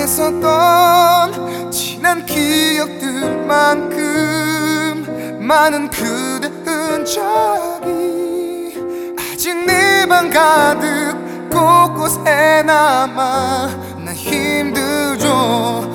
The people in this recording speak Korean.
했었던 지난 기억들만큼 많은 그대 흔적이 아직 내 방 가득 곳곳에 남아 난 힘들죠.